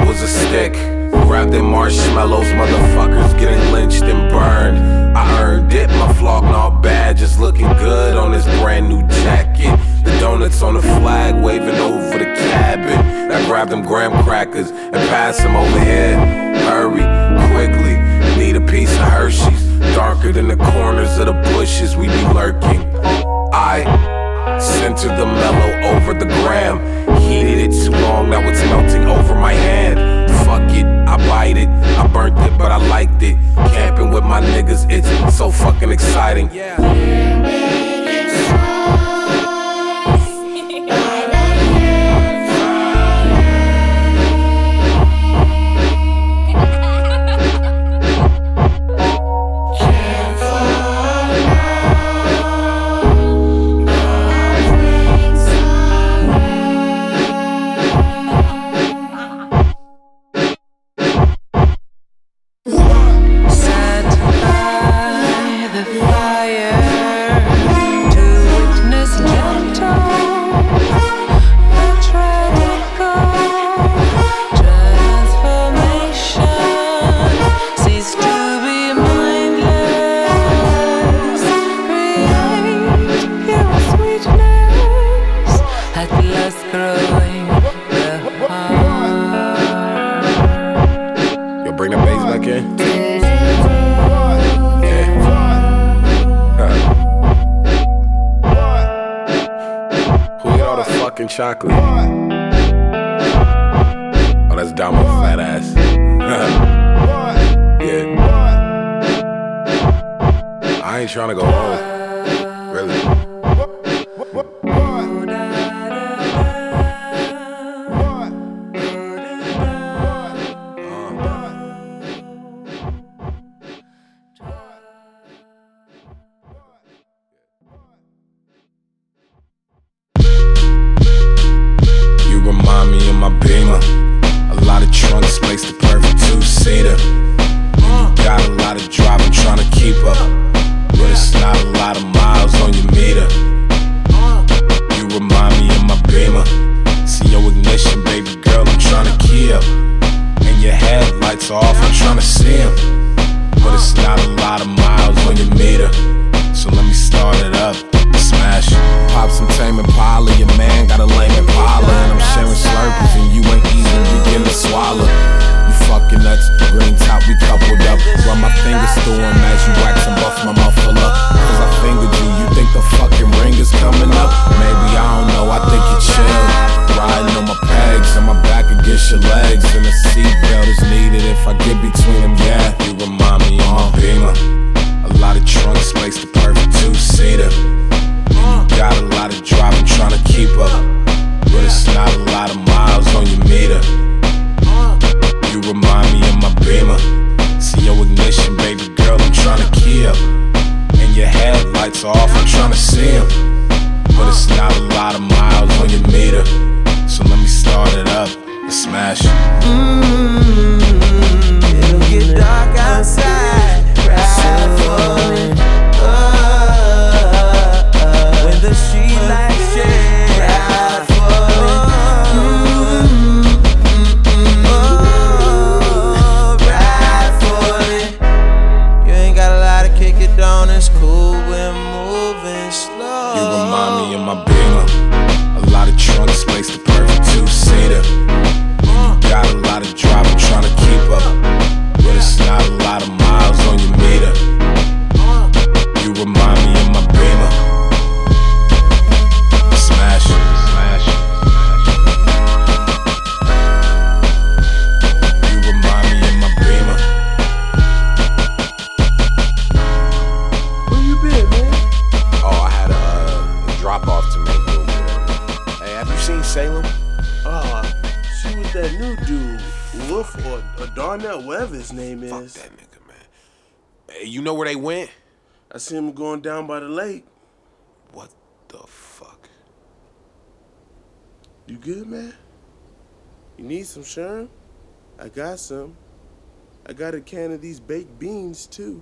was a stick. Grab them marshmallows, motherfuckers getting lynched and burned. I earned it, my Flognaw badge is looking good on this brand new jacket. The donuts on the flag waving over the cabin. I grab them graham crackers and pass them over here. Hurry, quickly, need a piece of Hershey's. Darker than the corners of the bushes we be lurking. I centered the mellow over the gram. Heated it too long, now it's melting over my hand. Fuck it, I bite it, I burnt it but I liked it. Camping with my niggas, it's so fucking exciting. Bring the bass back in. Who ate all the fucking chocolate? Oh, that's Damo fat ass. Yeah. I ain't tryna go home. Really. My Beamer, a lot of trunk space, the perfect two-seater. You got a lot of driving, trying to keep up, but it's not a lot of miles on your meter. You remind me of my Beamer. See your ignition, baby girl, I'm trying to key up, and your headlights are off, I'm trying to see them, but it's not a lot of miles on your meter. So let me start it up, smash. Pop some Tame Impala, your man got a lame Impala, and I'm sharing Slurpees and you ain't even begin to swallow. You fucking nuts, green top, we coupled up. Run my fingers through them as you wax and buff my mouth full up. Cause I fingered you, you think the fucking ring is coming up? Maybe, I don't know, I think you chill. Riding on my pegs and my back against your legs, and a seatbelt is needed if I get between them, yeah. You remind me of my Beamer. A lot of trunk space, the perfect two-seater. And you got a lot of driving, trying to keep up, but it's not a lot of miles on your meter. You remind me of my Beamer. See your ignition, baby girl, I'm trying to key up, and your headlights are off, I'm trying to see them, but it's not a lot of miles on your meter. So let me start it up and smash. It'll get dark outside. Ride for me. When the street lights shine. Ride for me. Ride for me. You ain't got a lot to kick it down, it's cool, we're moving slow. You remind me of my Beamer. A lot of trunk space, the perfect two-seater. You got a lot of driving, trying to keep up, but it's not a lot of miles on your meter. You remind me of my Beamer. Smash, smash. You remind me of my Beamer. Where you been, man? Oh, I had a drop-off to make over there. Hey, have you seen Salem? She with that new dude, Wolf or Darnell, whatever his name is. Fuck that nigga, man. Hey, you know where they went? I see him going down by the lake. What the fuck? You good, man? You need some Sherm? I got some. I got a can of these baked beans, too.